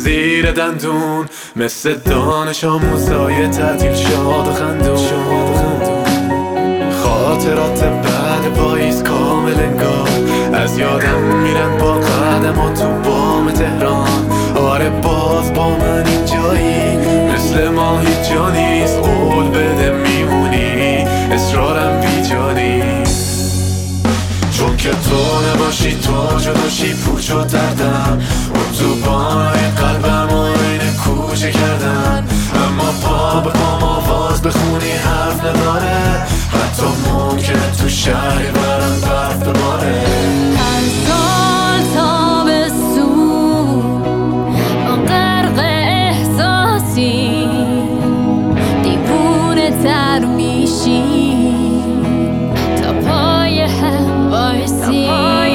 زیر دندون، مثل دانش آموزای تعطیل شاد و خندون. خاطرات بعد پاییز کامل انگار از یادم میرن با قدمات تو بام تهران. آره باز با من اینجایی، مثل ما هیچ جا نیست. قول بده میمونی، اصرارم بیجا نیست. چون که تو نباشی، تو جداشی، پوچ و دردم. اون تو بانای قلبم و اینه کوچه کردن. اما پا به پام آواز بخونی حرف نداره. حتی ممکنه تو شهری برم برف بباره. هر سال تابستون با غرق احساسی دیوونه تر میشی تا پای هم وایسی.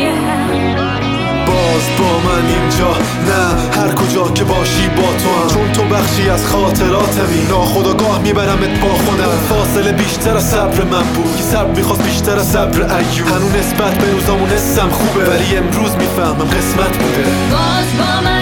باز با من اینجا، نه هر کجا که باشی با تو هم. چون تو بخشی از خاطراتمی، ناخودآگاه میبرمت با خودم. فاصله بیشتر از صبر من بود، که صبر میخواست بیشتر از صبر ایوب. هنوز نسبت به روزامون حسم خوبه، ولی امروز میفهمم قسمت بوده. باز با من